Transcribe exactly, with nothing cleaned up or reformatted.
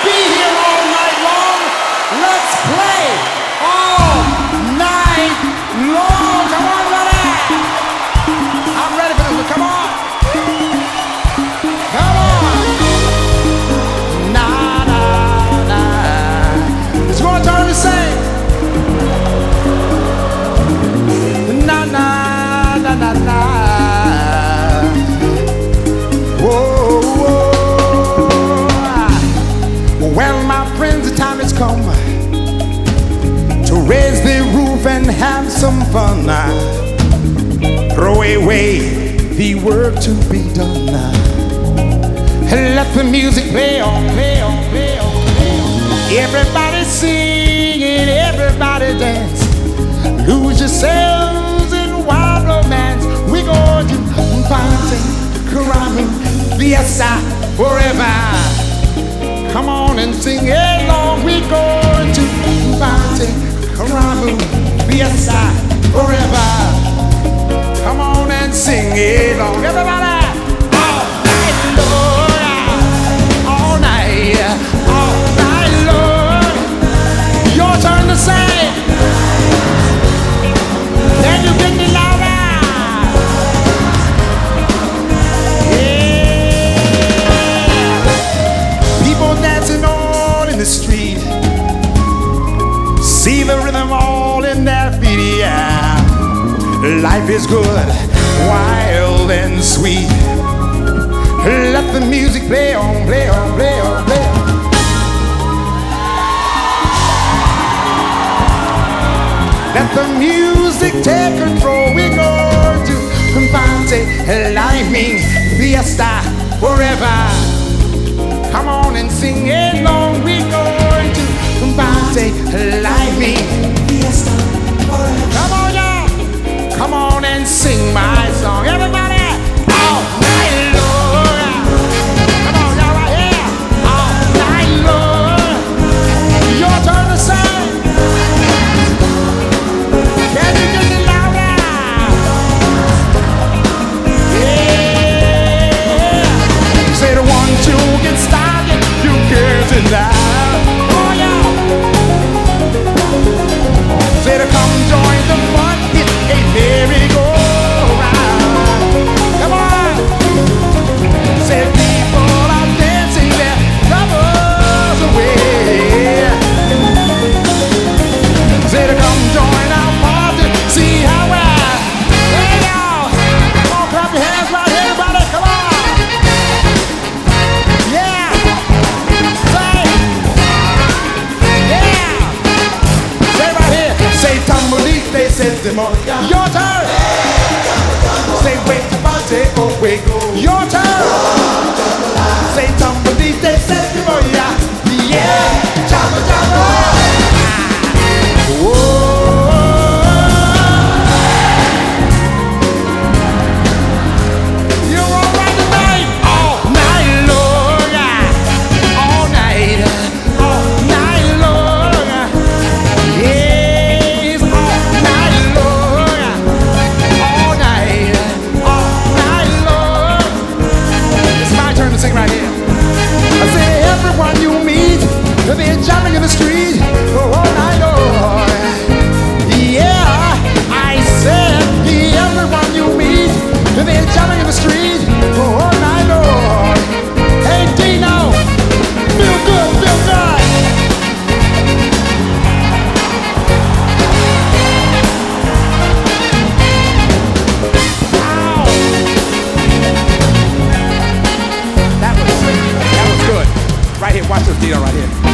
be here all night long. Let's play all night long. Come on, buddy. I'm ready for this one. Come on. Come on. Nah, nah, nah. It's your turn to sing. Nah, nah, nah, nah, nah. Well, my friends, the time has come to raise the roof and have some fun. Throw away the work to be done. Let the music play on, play on, play on, play on. Everybody sing and everybody dance. Lose yourselves in wild romance. We're going to party, caramba, fiesta forever. Come on and sing along. We're going to party, caramba, fiesta forever. Come on and sing along, everybody. All night long, all night, all night long. Your turn to sing. Can you get me louder? Dancing all in the street, see the rhythm all in their feet. Yeah, life is good, wild and sweet. Let the music play on, play on, play on, play on. Let the music take control. We're going to party, lightning, fiesta forever. Come on and sing along. We're going to party, lightning, fiesta forever. Come on, y'all. Come on and sing my song, everybody. All night long. Come on, y'all, right here. All night long. Your turn to sing. Can you get it louder? Yeah. Say the one, two, get started. You can't deny. Oh yeah. Say to come join the fun. It's a merry-go-round. Come on. Say people are dancing their troubles away. Say to come join our party. See how I. Hey y'all. Come on, clap your hands right here, everybody. Come on. Yeah. Say. Yeah. Say right here. Say tambolite, say demonia. Your turn. Say wait to party, oh wait. Your turn. Say tambolite, say demonia. Yeah. Jumbo, jumbo. Whoa. They're jumping in the street all night long. Yeah, I said everyone you meet, they're jumping in the street all night long. Hey Dino, feel good, feel good. Ow. That was that was good. Right here, watch this Dino right here.